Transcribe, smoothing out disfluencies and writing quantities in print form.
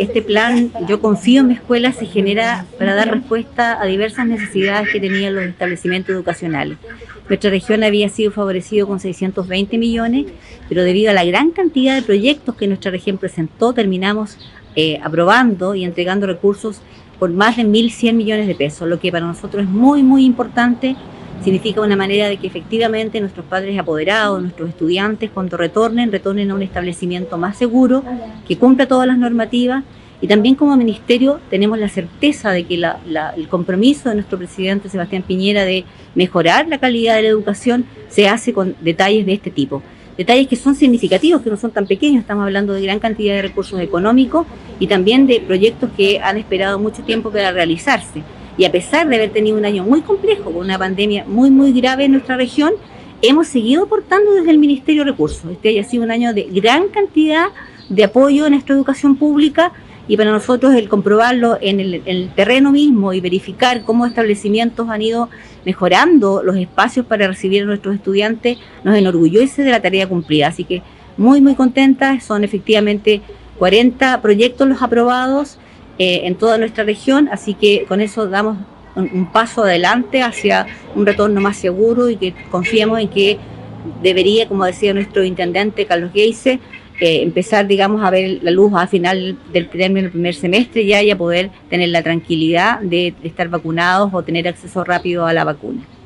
este plan Yo Confío en mi Escuela se genera para dar respuesta a diversas necesidades que tenían los establecimientos educacionales. Nuestra región había sido favorecido con 620 millones, pero debido a la gran cantidad de proyectos que nuestra región presentó, terminamos aprobando y entregando recursos por más de 1.100 millones de pesos, lo que para nosotros es muy, muy importante. Significa una manera de que efectivamente nuestros padres apoderados, nuestros estudiantes, cuando retornen a un establecimiento más seguro, que cumpla todas las normativas. Y también como ministerio tenemos la certeza de que el compromiso de nuestro presidente Sebastián Piñera de mejorar la calidad de la educación se hace con detalles de este tipo. Detalles que son significativos, que no son tan pequeños, estamos hablando de gran cantidad de recursos económicos y también de proyectos que han esperado mucho tiempo para realizarse. Y a pesar de haber tenido un año muy complejo, con una pandemia muy, muy grave en nuestra región, hemos seguido aportando desde el Ministerio Recursos. Este haya sido un año de gran cantidad de apoyo en nuestra educación pública y para nosotros el comprobarlo en el terreno mismo y verificar cómo establecimientos han ido mejorando los espacios para recibir a nuestros estudiantes nos enorgullece de la tarea cumplida. Así que muy, muy contentas, son efectivamente 40 proyectos los aprobados en toda nuestra región, así que con eso damos un paso adelante hacia un retorno más seguro y que confiamos en que debería, como decía nuestro intendente Carlos Geise, empezar, digamos, a ver la luz al final del primer semestre ya y a poder tener la tranquilidad de estar vacunados o tener acceso rápido a la vacuna.